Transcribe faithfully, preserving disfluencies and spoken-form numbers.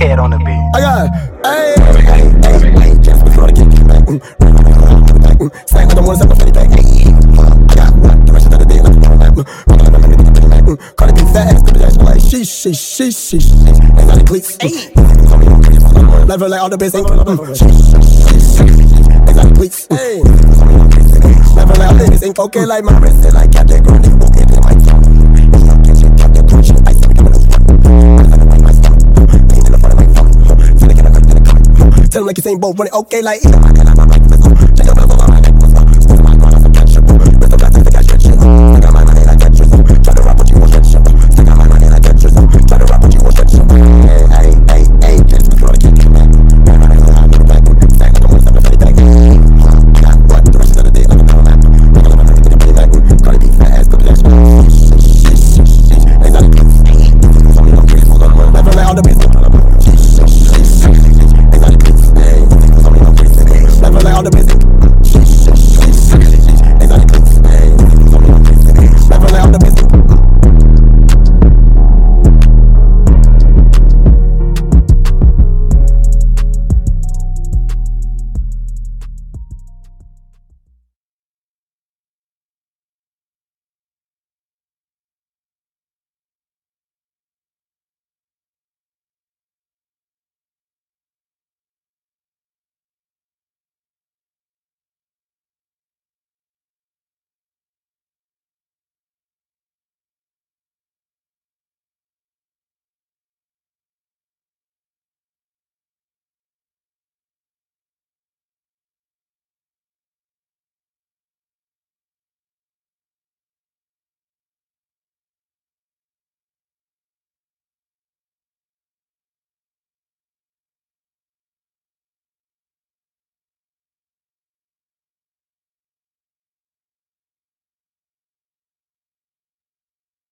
Head on the beat. I got, hey, hey, hey, hey, just before the kick back. Say what I want to say, my funny back. I got what the rest of the day, like the back. Call it be fast, but that's like she, she, she, she, she. Ain't got the cleats. Level like all the best ain't. Ain't got the cleats. Level like all the best ain't. Okay, like my wrist, like Captain Grundy, walk it in my phone. Captain Crunch, I said we coming to Tell him like you ain't both running okay like